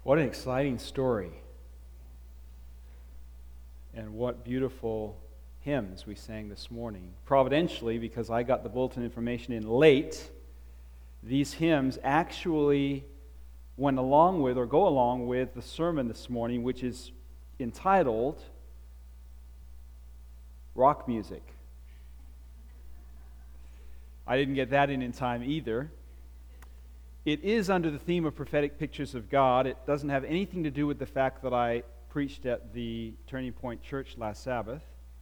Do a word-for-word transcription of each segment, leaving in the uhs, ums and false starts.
What an exciting story. And what beautiful hymns we sang this morning. Providentially, because I got the bulletin information in late, these hymns actually went along with or go along with the sermon this morning, which is entitled Rock Music. I didn't get that in in time either. It is under the theme of prophetic pictures of God. It doesn't have anything to do with the fact that I preached at the Turning Point Church last Sabbath.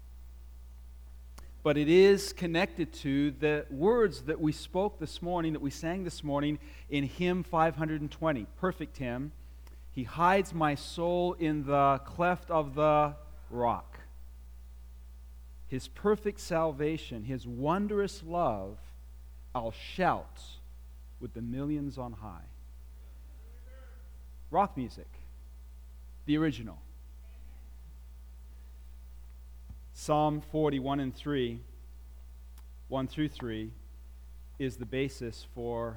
But it is connected to the words that we spoke this morning, that we sang this morning in hymn five hundred twenty, perfect hymn. He hides my soul in the cleft of the rock. His perfect salvation, His wondrous love, I'll shout with the millions on high. Rock music, the original. Psalm forty-one and three, one through three, is the basis for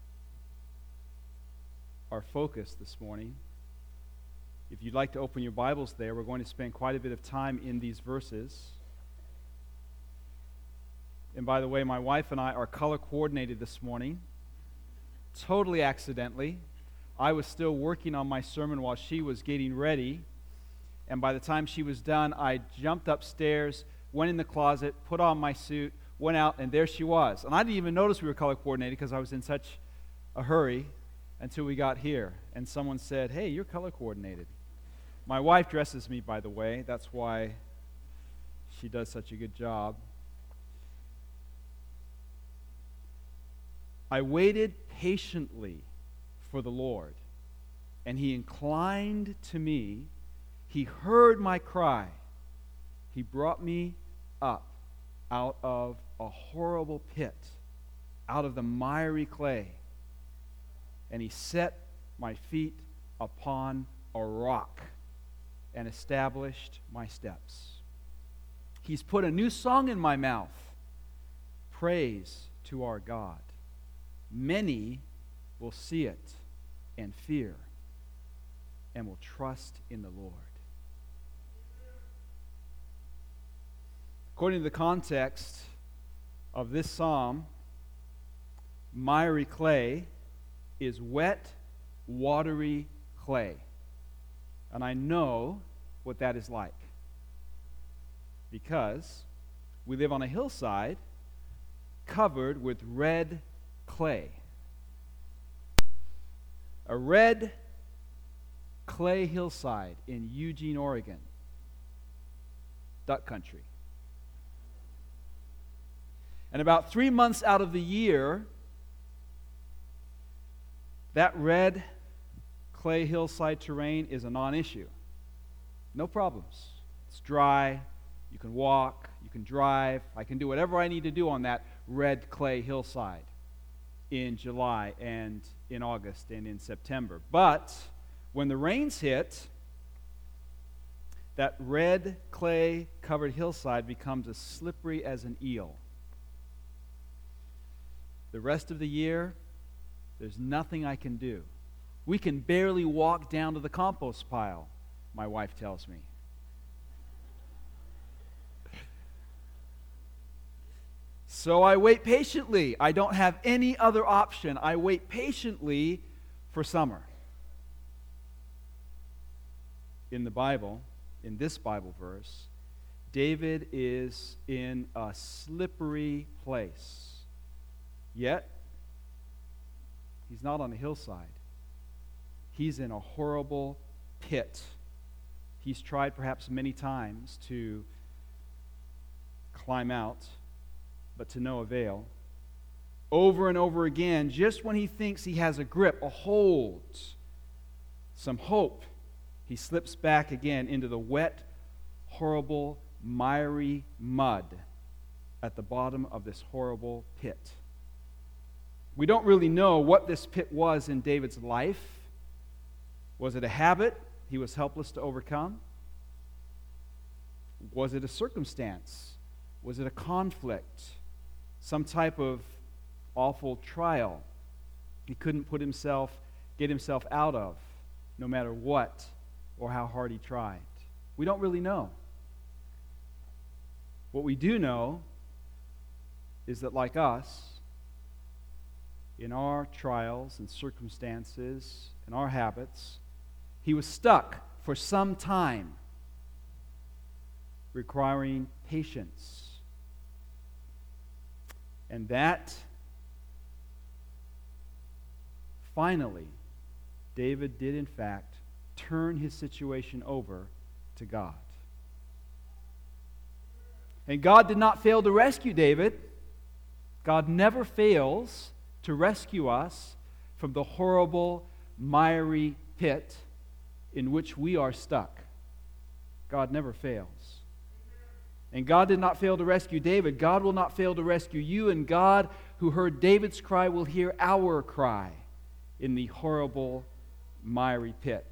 our focus this morning. If you'd like to open your Bibles there, we're going to spend quite a bit of time in these verses. And by the way, my wife and I are color coordinated this morning. Totally accidentally. I was still working on my sermon while she was getting ready. And by the time she was done, I jumped upstairs, went in the closet, put on my suit, went out, and there she was. And I didn't even notice we were color coordinated because I was in such a hurry until we got here. And someone said, "Hey, you're color coordinated." My wife dresses me, by the way. That's why she does such a good job. I waited patiently for the Lord, and He inclined to me. He heard my cry. He brought me up out of a horrible pit, out of the miry clay, and He set my feet upon a rock and established my steps. He's put a new song in my mouth, praise to our God. Many will see it and fear and will trust in the Lord. According to the context of this psalm, miry clay is wet, watery clay. And I know what that is like, because we live on a hillside covered with red clay. A red clay hillside in Eugene, Oregon. Duck country. And about three months out of the year, that red clay hillside terrain is a non-issue. No problems. It's dry. You can walk. You can drive. I can do whatever I need to do on that red clay hillside in July and in August and in September. But when the rains hit, that red clay covered hillside becomes as slippery as an eel. The rest of the year, there's nothing I can do. We can barely walk down to the compost pile, my wife tells me. So I wait patiently. I don't have any other option. I wait patiently for summer. In the Bible, in this Bible verse, David is in a slippery place. Yet, he's not on a hillside. He's in a horrible pit. He's tried perhaps many times to climb out, but to no avail. Over and over again, just when he thinks he has a grip, a hold, some hope, he slips back again into the wet, horrible, miry mud at the bottom of this horrible pit. We don't really know what this pit was in David's life. Was it a habit he was helpless to overcome? Was it a circumstance? Was it a conflict? Some type of awful trial he couldn't put himself, get himself out of? no matter what or how hard he tried? We don't really know. What we do know is that, like us, in our trials and circumstances and our habits, he was stuck for some time, requiring patience. And that, finally, David did in fact turn his situation over to God. And God did not fail to rescue David. God never fails to rescue us from the horrible, miry pit in which we are stuck. God never fails. And God did not fail to rescue David. God will not fail to rescue you. And God, who heard David's cry, will hear our cry in the horrible, miry pit.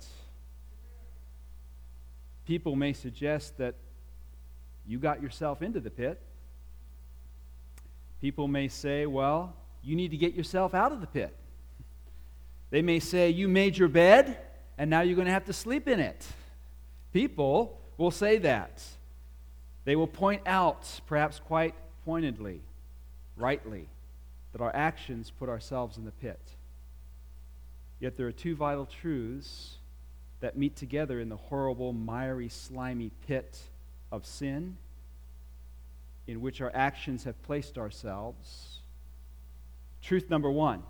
People may suggest that you got yourself into the pit. People may say, well, you need to get yourself out of the pit. They may say, you made your bed, and now you're going to have to sleep in it. People will say that. They will point out, perhaps quite pointedly, rightly, that our actions put ourselves in the pit. Yet there are two vital truths that meet together in the horrible, miry, slimy pit of sin in which our actions have placed ourselves. Truth number one,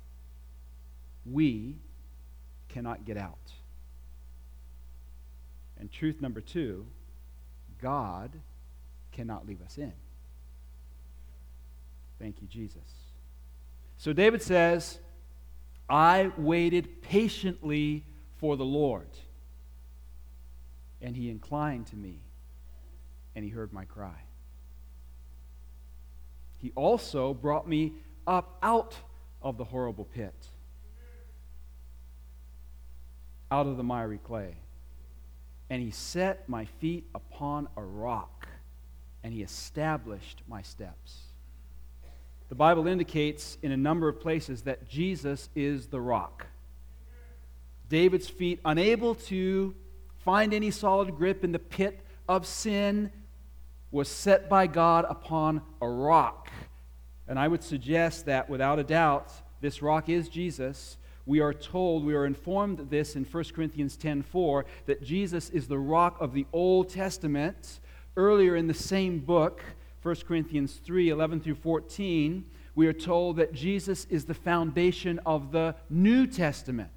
we cannot get out. And truth number two, God cannot leave us in. Thank you, Jesus. So David says, I waited patiently for the Lord, and he inclined to me, and he heard my cry. He also brought me up out of the horrible pit, out of the miry clay. And he set my feet upon a rock, and he established my steps. The Bible indicates in a number of places that Jesus is the rock. David's feet, unable to find any solid grip in the pit of sin, was set by God upon a rock. And I would suggest that, without a doubt, this rock is Jesus. We are told, we are informed of this in First Corinthians ten four, that Jesus is the rock of the Old Testament. Earlier in the same book, First Corinthians three eleven through fourteen, we are told that Jesus is the foundation of the New Testament.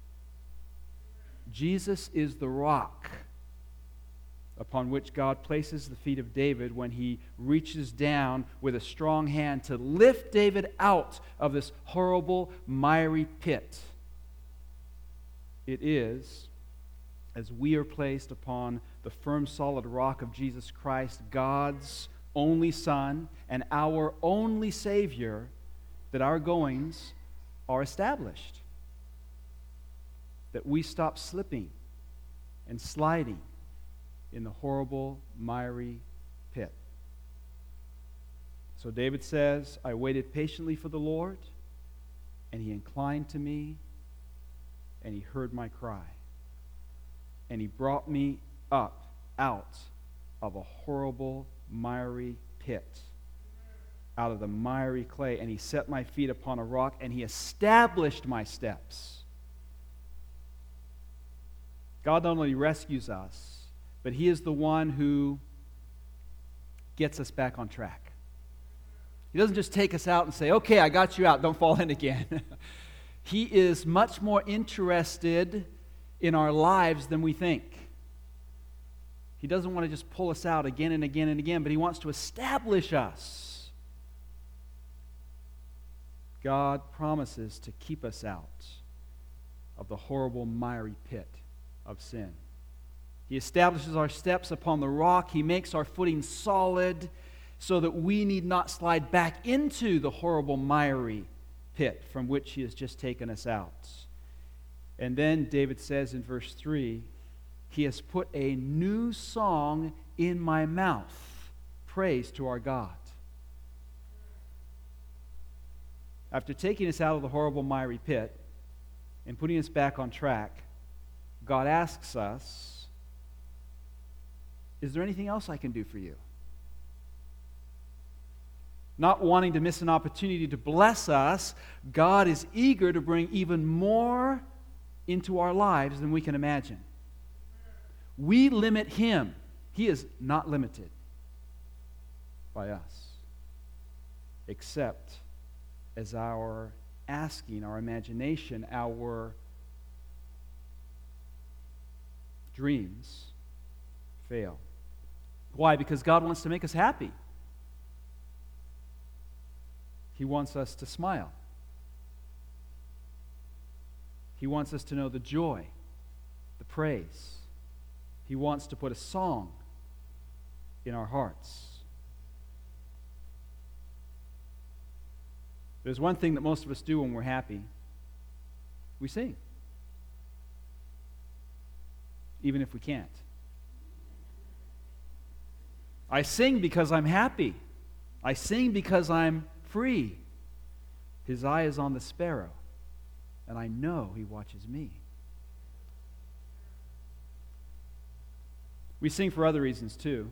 Jesus is the rock upon which God places the feet of David when he reaches down with a strong hand to lift David out of this horrible, miry pit. It is, as we are placed upon the firm, solid rock of Jesus Christ, God's only Son and our only Savior, that our goings are established. That we stop slipping and sliding in the horrible, miry pit. So David says, I waited patiently for the Lord, and he inclined to me, and he heard my cry. And he brought me up out of a horrible, miry pit, out of the miry clay, and he set my feet upon a rock, and he established my steps. God not only rescues us, but he is the one who gets us back on track. He doesn't just take us out and say, okay, I got you out, don't fall in again. He is much more interested in our lives than we think. He doesn't want to just pull us out again and again and again, but he wants to establish us. God promises to keep us out of the horrible, miry pit of sin. He establishes our steps upon the rock. He makes our footing solid so that we need not slide back into the horrible, miry pit from which he has just taken us out. And then David says in verse three, he has put a new song in my mouth. Praise to our God. After taking us out of the horrible, miry pit and putting us back on track, God asks us, is there anything else I can do for you? Not wanting to miss an opportunity to bless us, God is eager to bring even more into our lives than we can imagine. We limit Him. He is not limited by us, except as our asking, our imagination, our dreams fail. Why? Because God wants to make us happy. He wants us to smile. He wants us to know the joy, the praise. He wants to put a song in our hearts. There's one thing that most of us do when we're happy. We sing. Even if we can't. I sing because I'm happy. I sing because I'm free. His eye is on the sparrow, and I know He watches me. We sing for other reasons too.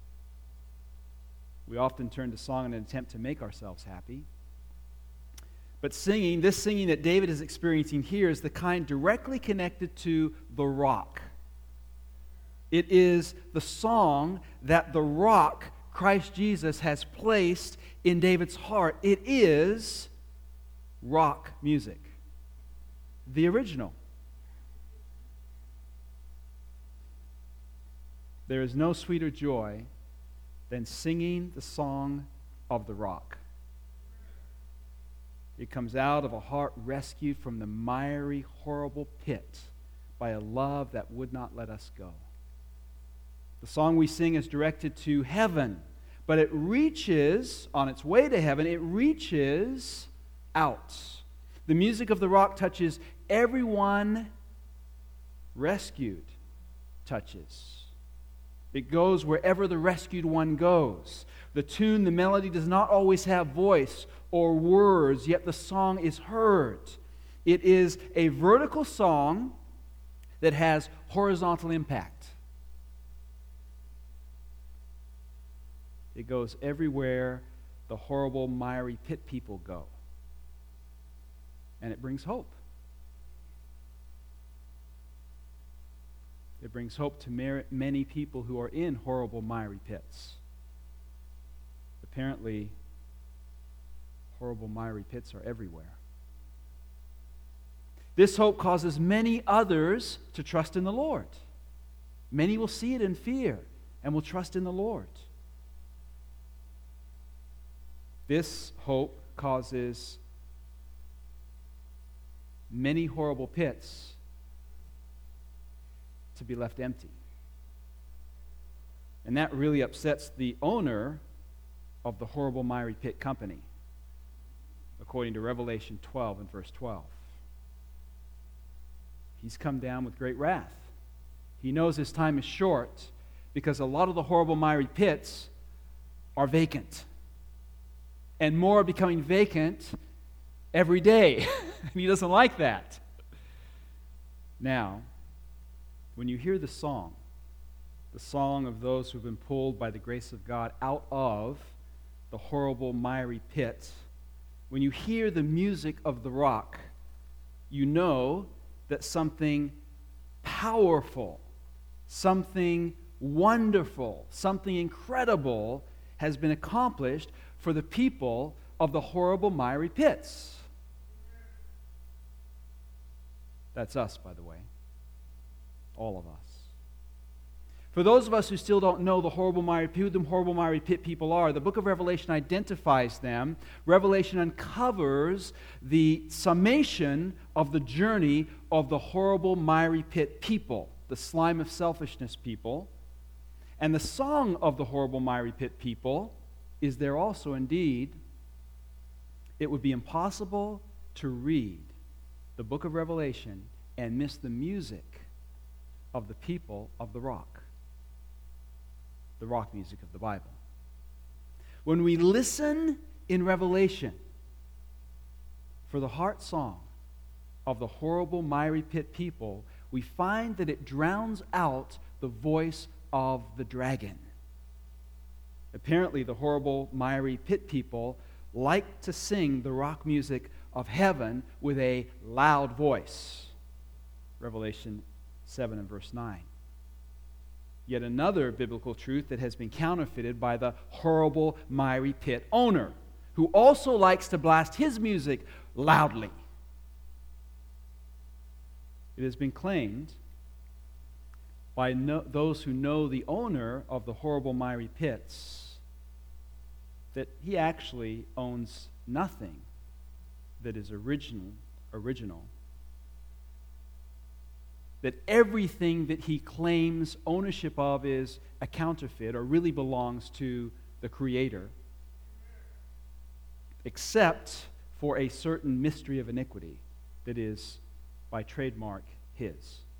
We often turn to song in an attempt to make ourselves happy. But singing, this singing that David is experiencing here, is the kind directly connected to the rock. It is the song that the rock, Christ Jesus, has placed in David's heart. It is rock music, the original. There is no sweeter joy than singing the song of the rock. It comes out of a heart rescued from the miry, horrible pit by a love that would not let us go. The song we sing is directed to heaven, but it reaches, on its way to heaven, it reaches out. The music of the rock touches everyone rescued touches. It goes wherever the rescued one goes. The tune, the melody does not always have voice or words, yet the song is heard. It is a vertical song that has horizontal impact. It goes everywhere the horrible, miry pit people go. And it brings hope. It brings hope to many people who are in horrible, miry pits. Apparently, horrible, miry pits are everywhere. This hope causes many others to trust in the Lord. Many will see it in fear and will trust in the Lord. This hope causes many horrible pits to be left empty. And that really upsets the owner of the horrible, miry pit company, according to Revelation twelve and verse twelve. He's come down with great wrath. He knows his time is short because a lot of the horrible, miry pits are vacant. And more are becoming vacant every day. And he doesn't like that. Now, when you hear the song, the song of those who have been pulled by the grace of God out of the horrible, miry pit, when you hear the music of the rock, you know that something powerful, something wonderful, something incredible has been accomplished for the people of the horrible, miry pits. That's us, by the way. All of us. For those of us who still don't know the horrible, miry, who the horrible, miry pit people are, the book of Revelation identifies them. Revelation uncovers the summation of the journey of the horrible, miry pit people, the slime of selfishness people. And the song of the horrible, miry pit people is there also indeed. It would be impossible to read the book of Revelation and miss the music of the people of the rock. The rock music of the Bible. When we listen in Revelation for the heart song of the horrible, miry pit people, we find that it drowns out the voice of the dragon. Apparently, the horrible, miry pit people like to sing the rock music of heaven with a loud voice. Revelation seven and verse nine. Yet another biblical truth that has been counterfeited by the horrible, miry pit owner, who also likes to blast his music loudly. It has been claimed by no, those who know the owner of the horrible, miry pits that he actually owns nothing that is original, original. That everything that he claims ownership of is a counterfeit or really belongs to the Creator, except for a certain mystery of iniquity that is by trademark his.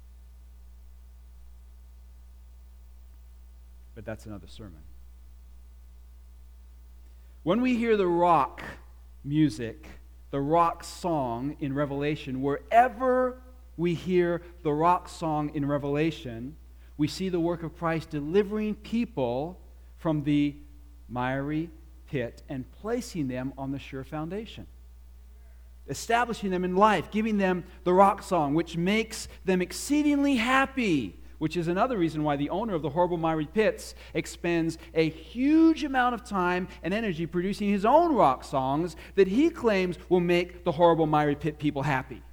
But that's another sermon. When we hear the rock music, the rock song in Revelation, wherever we hear the rock song in Revelation, we see the work of Christ delivering people from the miry pit and placing them on the sure foundation, establishing them in life, giving them the rock song, which makes them exceedingly happy, which is another reason why the owner of the horrible miry pits expends a huge amount of time and energy producing his own rock songs that he claims will make the horrible miry pit people happy.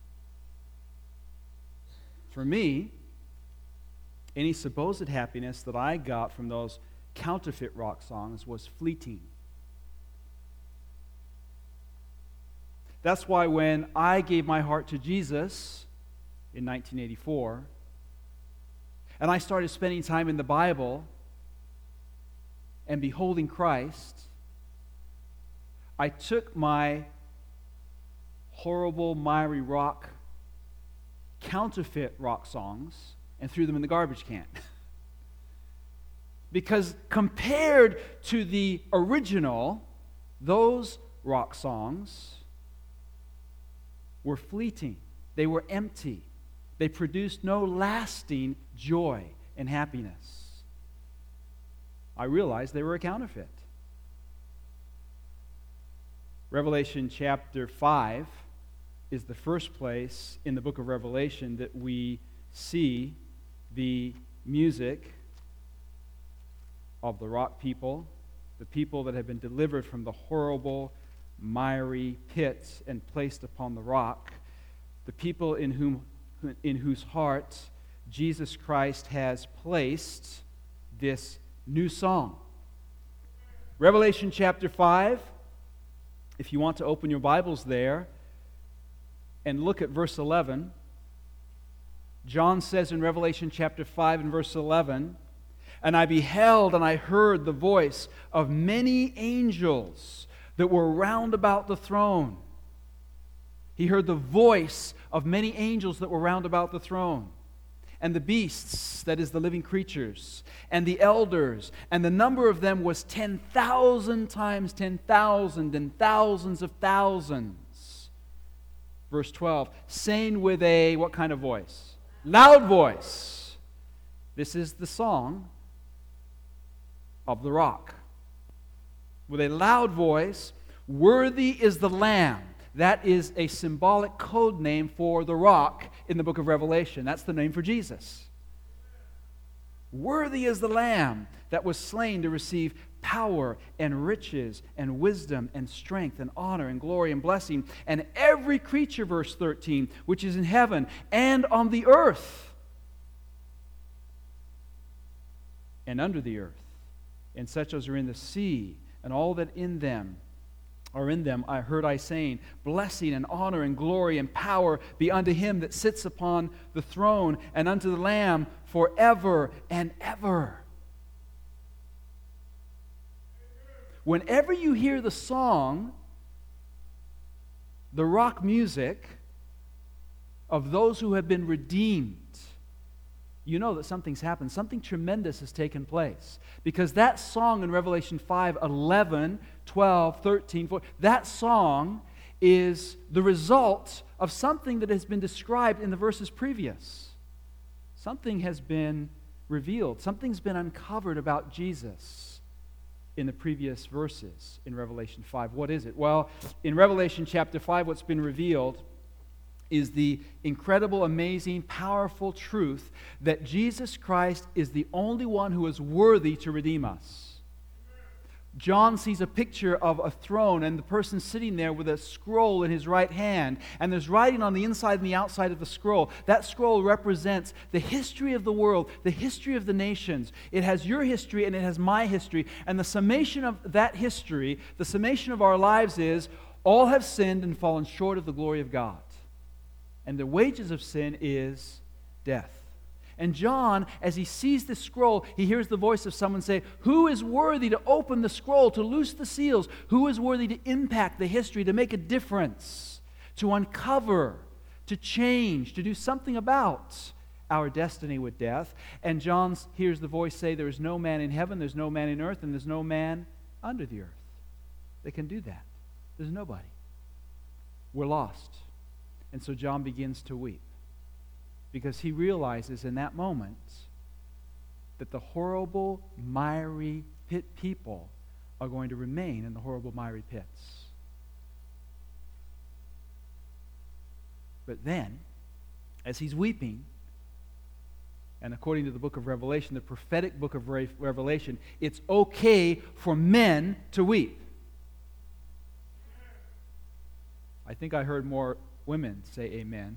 For me, any supposed happiness that I got from those counterfeit rock songs was fleeting. That's why when I gave my heart to Jesus in nineteen eighty-four, and I started spending time in the Bible and beholding Christ, I took my horrible, miry rock, counterfeit rock songs and threw them in the garbage can. Because compared to the original, those rock songs were fleeting. They were empty. They produced no lasting joy and happiness. I realized they were a counterfeit. Revelation chapter five is the first place in the book of Revelation that we see the music of the rock people, the people that have been delivered from the horrible, miry pit and placed upon the rock, the people in whom in whose heart Jesus Christ has placed this new song. Revelation chapter five, if you want to open your Bibles there and look at verse eleven, John says in Revelation chapter five and verse eleven, "And I beheld and I heard the voice of many angels that were round about the throne." He heard the voice of many angels that were round about the throne, and the beasts, that is the living creatures, and the elders, and the number of them was ten thousand times ten thousand and thousands of thousands. Verse twelve, saying with a, what kind of voice? Loud voice. This is the song of the rock. With a loud voice, worthy is the Lamb. That is a symbolic code name for the rock in the book of Revelation. That's the name for Jesus. Worthy is the Lamb that was slain to receive power and riches and wisdom and strength and honor and glory and blessing. And every creature, verse thirteen, which is in heaven and on the earth and under the earth, and such as are in the sea and all that in them are in them, I heard I saying, blessing and honor and glory and power be unto him that sits upon the throne and unto the Lamb forever and ever. Whenever you hear the song, the rock music of those who have been redeemed, you know that something's happened. Something tremendous has taken place. Because that song in Revelation five, eleven, twelve, thirteen, fourteen, that song is the result of something that has been described in the verses previous. Something has been revealed. Something's been uncovered about Jesus in the previous verses in Revelation five. What is it? Well, in Revelation chapter five, what's been revealed is the incredible, amazing, powerful truth that Jesus Christ is the only one who is worthy to redeem us. John sees a picture of a throne and the person sitting there with a scroll in his right hand, and there's writing on the inside and the outside of the scroll. That scroll represents the history of the world, the history of the nations. It has your history and it has my history, and the summation of that history, the summation of our lives is, all have sinned and fallen short of the glory of God. And the wages of sin is death. And John, as he sees this scroll, he hears the voice of someone say, who is worthy to open the scroll, to loose the seals? Who is worthy to impact the history, to make a difference, to uncover, to change, to do something about our destiny with death? And John hears the voice say, there is no man in heaven, there's no man in earth, and there's no man under the earth that can do that. There's nobody. We're lost. And so John begins to weep, because he realizes in that moment that the horrible, miry pit people are going to remain in the horrible, miry pits. But then, as he's weeping, and according to the book of Revelation, the prophetic book of Re- Revelation, it's okay for men to weep. I think I heard more women say amen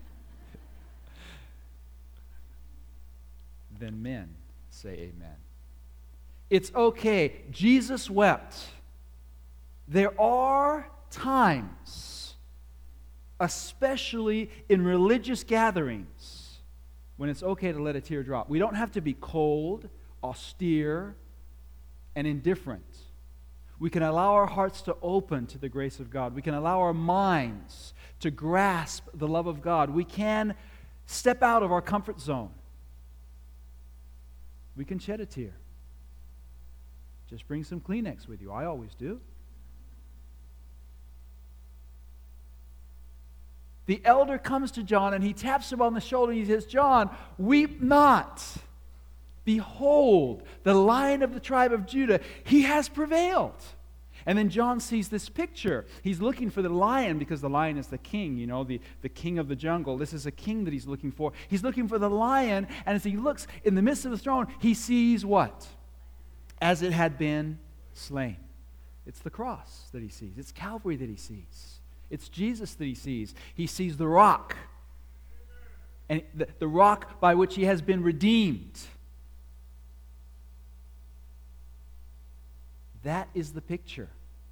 than men say amen. It's okay. Jesus wept. There are times, especially in religious gatherings, when it's okay to let a tear drop. We don't have to be cold, austere, and indifferent. We can allow our hearts to open to the grace of God. We can allow our minds to grasp the love of God. We can step out of our comfort zone. We can shed a tear. Just bring some Kleenex with you. I always do. The elder comes to John and he taps him on the shoulder and he says, John, weep not. Behold, the Lion of the tribe of Judah, he has prevailed. And then John sees this picture. He's looking for the lion because the lion is the king, you know, the, the king of the jungle. This is a king that he's looking for. He's looking for the lion, and as he looks in the midst of the throne, he sees what? As it had been slain. It's the cross that he sees. It's Calvary that he sees. It's Jesus that he sees. He sees the rock, and the, the rock by which he has been redeemed. That is the picture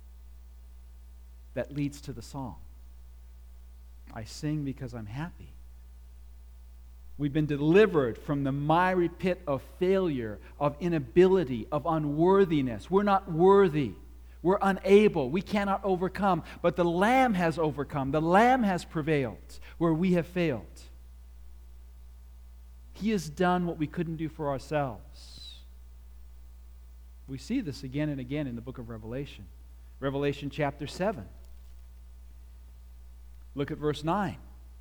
that leads to the song. I sing because I'm happy. We've been delivered from the miry pit of failure, of inability, of unworthiness. We're not worthy. We're unable. We cannot overcome. But the Lamb has overcome. The Lamb has prevailed where we have failed. He has done what we couldn't do for ourselves. We see this again and again in the book of Revelation. Revelation chapter seven. Look at verse nine.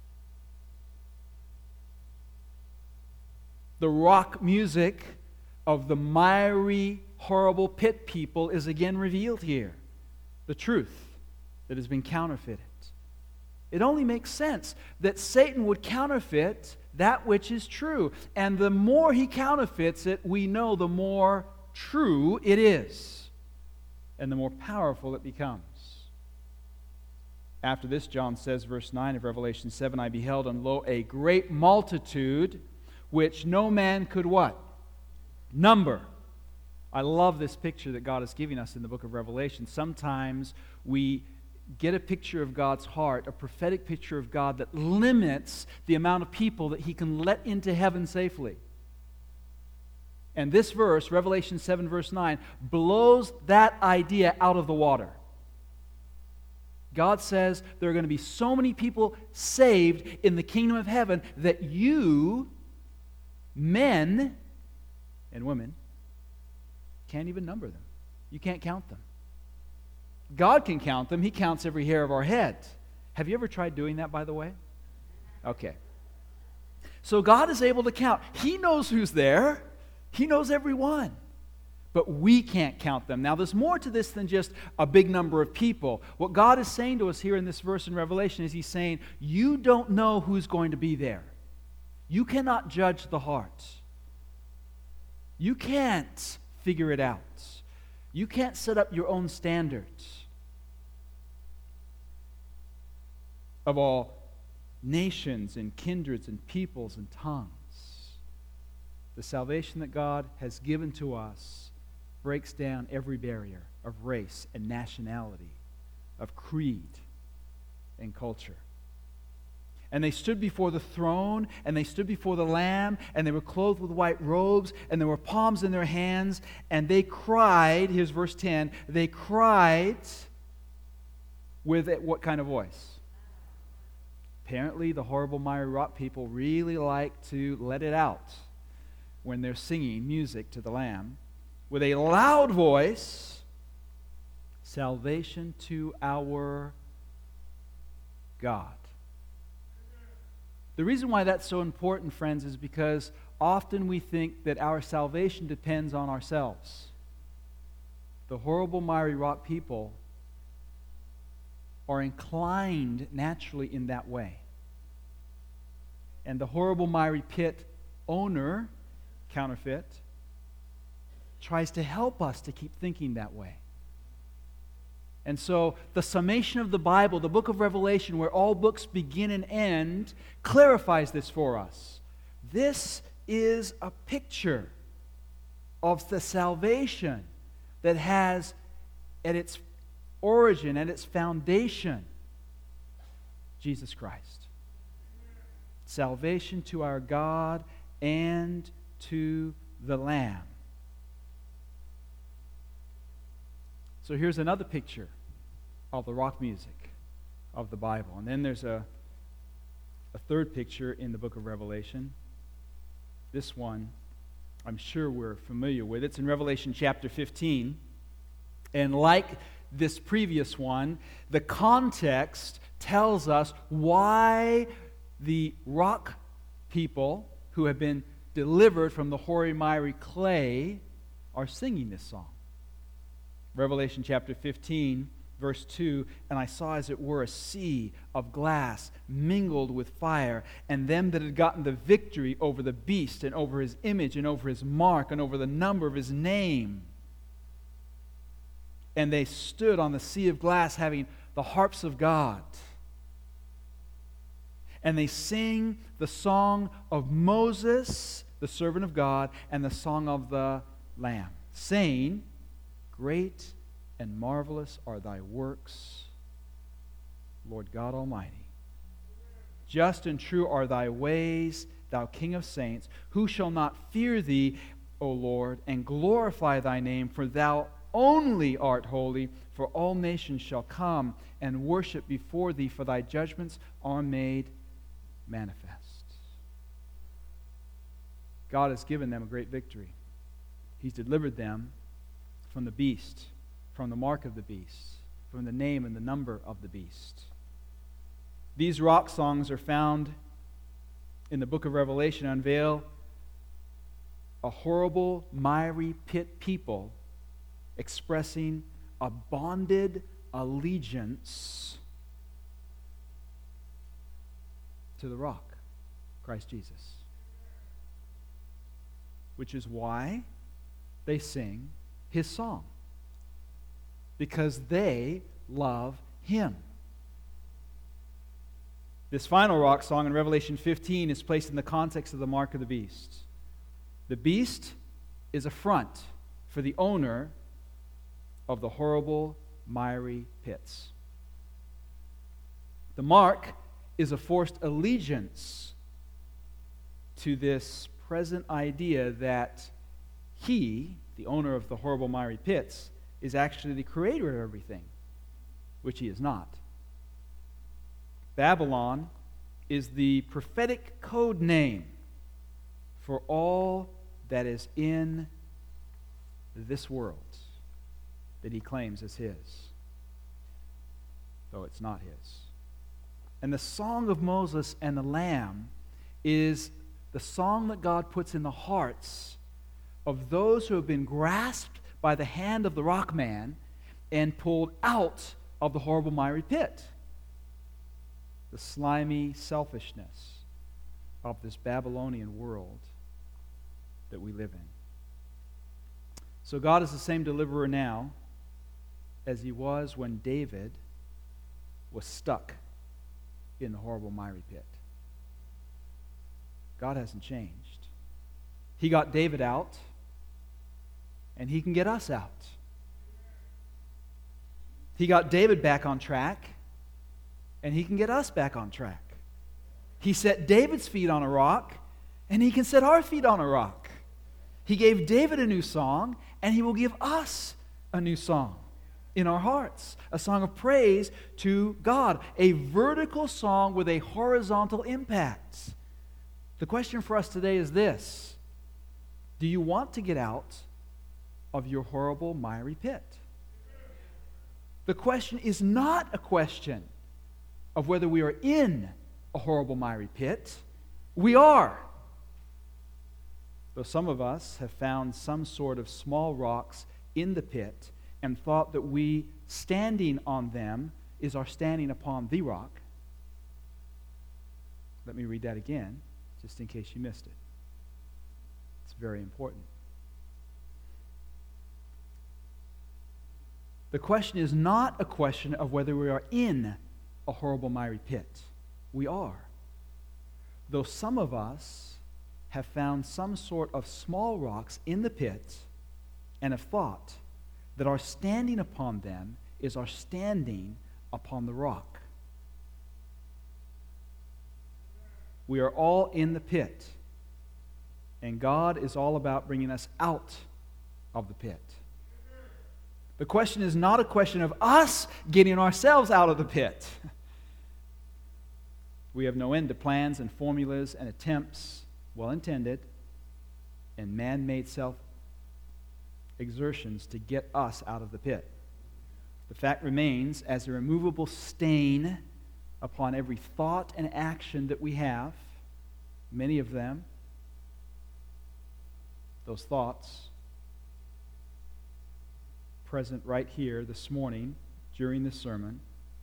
The rock music of the miry, horrible pit people is again revealed here. The truth that has been counterfeited. It only makes sense that Satan would counterfeit that which is true. And the more he counterfeits it, we know the more true it is, and the more powerful it becomes. After this, John says, verse nine of Revelation seven, I beheld, and lo, a great multitude, which no man could what? Number. I love this picture that God is giving us in the book of Revelation. Sometimes we get a picture of God's heart, a prophetic picture of God that limits the amount of people that he can let into heaven safely. And this verse, Revelation seven, verse nine, blows that idea out of the water. God says there are going to be so many people saved in the kingdom of heaven that you, men and women, can't even number them. You can't count them. God can count them. He counts every hair of our head. Have you ever tried doing that, by the way? Okay. So God is able to count. He knows who's there. He knows everyone. But we can't count them. Now, there's more to this than just a big number of people. What God is saying to us here in this verse in Revelation is He's saying, you don't know who's going to be there. You cannot judge the heart. You can't figure it out. You can't set up your own standards of all nations and kindreds and peoples and tongues. The salvation that God has given to us breaks down every barrier of race and nationality, of creed and culture. And they stood before the throne, and they stood before the Lamb, and they were clothed with white robes, and there were palms in their hands, and they cried, here's verse ten, they cried with what kind of voice? Apparently, the horrible miry rock people really like to let it out when they're singing music to the Lamb. With a loud voice, salvation to our God. The reason why that's so important, friends, is because often we think that our salvation depends on ourselves. The horrible miry rock people are inclined naturally in that way. And the horrible miry pit owner, counterfeit, tries to help us to keep thinking that way. And so the summation of the Bible, the book of Revelation, where all books begin and end, clarifies this for us. This is a picture of the salvation that has at its origin, at its foundation, Jesus Christ. Salvation to our God and to the Lamb. So here's another picture of the rock music of the Bible. And then there's a, a third picture in the book of Revelation. This one, I'm sure we're familiar with. It's in Revelation chapter fifteen. And like this previous one, the context tells us why the rock people who have been delivered from the hoary miry clay are singing this song. Revelation chapter fifteen, verse two, and I saw as it were a sea of glass mingled with fire, and them that had gotten the victory over the beast and over his image and over his mark and over the number of his name. And they stood on the sea of glass having the harps of God. And they sing the song of Moses, the servant of God, and the song of the Lamb, saying, great and marvelous are thy works, Lord God Almighty. Just and true are thy ways, thou King of saints. Who shall not fear thee, O Lord, and glorify thy name? For thou only art holy, for all nations shall come and worship before thee, for thy judgments are made manifest. God has given them a great victory. He's delivered them from the beast, from the mark of the beast, from the name and the number of the beast. These rock songs are found in the book of Revelation, unveil a horrible, miry pit people expressing a bonded allegiance to the rock, Christ Jesus. Which is why they sing his song. Because they love him. This final rock song in Revelation fifteen is placed in the context of the mark of the beast. The beast is a front for the owner of the horrible, miry pits. The mark is a forced allegiance to this present idea that he, the owner of the horrible, miry pits, is actually the creator of everything, which he is not. Babylon is the prophetic code name for all that is in this world that he claims as his. though it's not his. And the song of Moses and the Lamb is the song that God puts in the hearts of those who have been grasped by the hand of the rock man and pulled out of the horrible miry pit. The slimy selfishness of this Babylonian world that we live in. So God is the same deliverer now as he was when David was stuck in the horrible miry pit. God hasn't changed. He got David out, and he can get us out. He got David back on track, and he can get us back on track. He set David's feet on a rock, and he can set our feet on a rock. He gave David a new song, and he will give us a new song in our hearts. A song of praise to God. A vertical song with a horizontal impact. The question for us today is this: do you want to get out of your horrible miry pit? The question is not a question of whether we are in a horrible miry pit. We are. Though some of us have found some sort of small rocks in the pit and thought that we standing on them is our standing upon the rock. Let me read that again, just in case you missed it. It's very important. The question is not a question of whether we are in a horrible miry pit. We are. Though some of us have found some sort of small rocks in the pit and have thought that our standing upon them is our standing upon the rock. We are all in the pit, and God is all about bringing us out of the pit. The question is not a question of us getting ourselves out of the pit. We have no end to plans and formulas and attempts, well-intended, and man-made self-exertions to get us out of the pit. The fact remains, as a removable stain upon every thought and action that we have, many of them, those thoughts, present right here this morning during the sermon,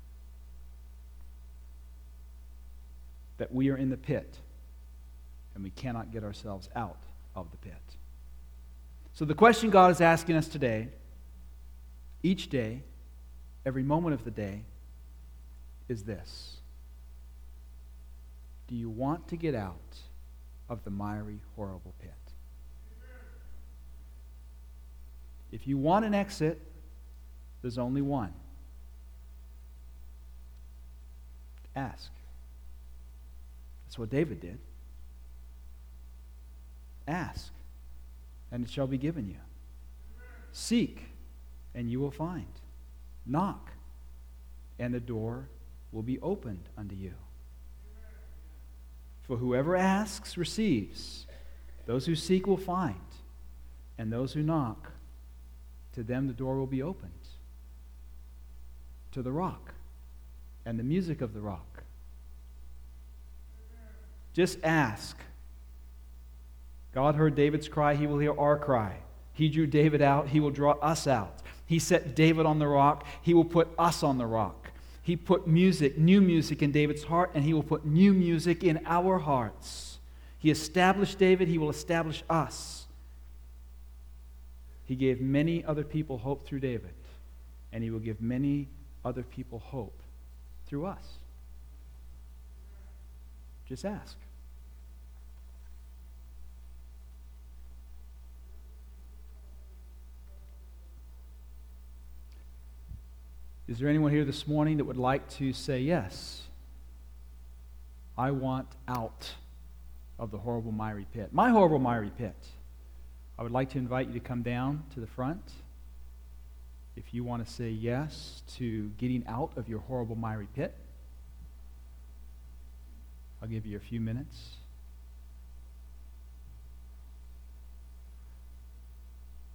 that we are in the pit and we cannot get ourselves out of the pit. So the question God is asking us today, each day, every moment of the day, is this: do you want to get out of the miry, horrible pit? If you want an exit, there's only one. Ask. That's what David did. Ask, and it shall be given you. Seek, and you will find. Knock, and the door will be opened unto you. For whoever asks receives. Those who seek will find. And those who knock, to them the door will be opened. To the rock and the music of the rock. Just ask. God heard David's cry, he will hear our cry. He drew David out, he will draw us out. He set David on the rock, he will put us on the rock. He put music, new music in David's heart, and he will put new music in our hearts. He established David, he will establish us. He gave many other people hope through David, and he will give many other people hope through us. Just ask. Is there anyone here this morning that would like to say, yes, I want out of the horrible miry pit? My horrible miry pit. I would like to invite you to come down to the front if you want to say yes to getting out of your horrible miry pit. I'll give you a few minutes.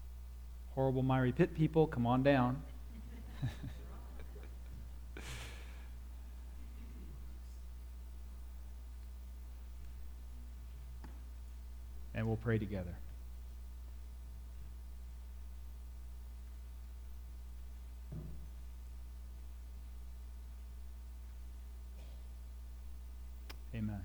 Horrible miry pit people, come on down. and we'll pray together. Amen.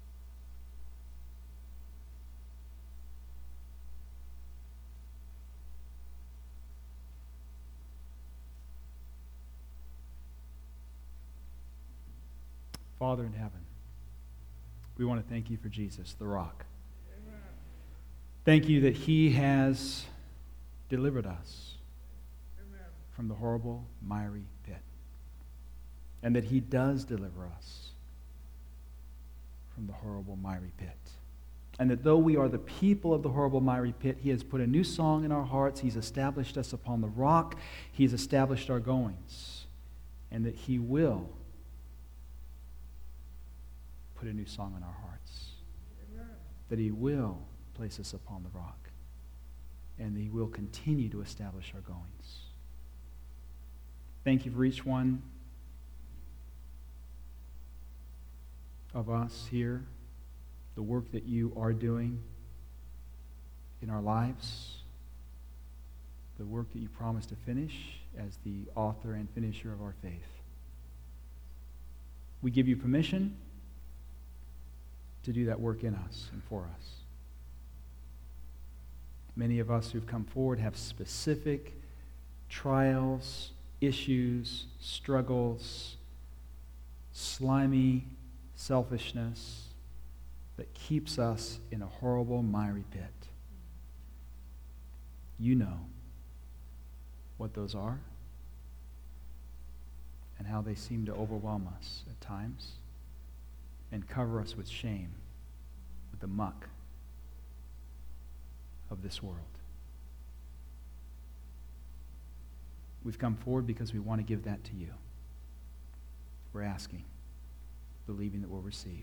Father in heaven, we want to thank you for Jesus, the rock. Amen. Thank you that he has delivered us Amen. From the horrible, miry pit. And that he does deliver us from the horrible, miry pit. And that though we are the people of the horrible, miry pit, he has put a new song in our hearts. He's established us upon the rock. He's established our goings. And that he will put a new song in our hearts. Amen. That he will place us upon the rock. And that he will continue to establish our goings. Thank you for each one of us here, the work that you are doing in our lives, the work that you promised to finish as the author and finisher of our faith. We give you permission to do that work in us and for us. Many of us who've come forward have specific trials, issues, struggles, slimy selfishness that keeps us in a horrible, miry pit. You know what those are and how they seem to overwhelm us at times and cover us with shame, with the muck of this world. We've come forward because we want to give that to you. We're asking, believing that we'll receive.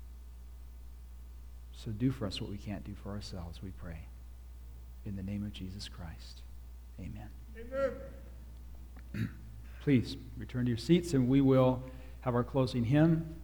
So do for us what we can't do for ourselves, we pray. In the name of Jesus Christ. Amen. Amen. Please return to your seats and we will have our closing hymn.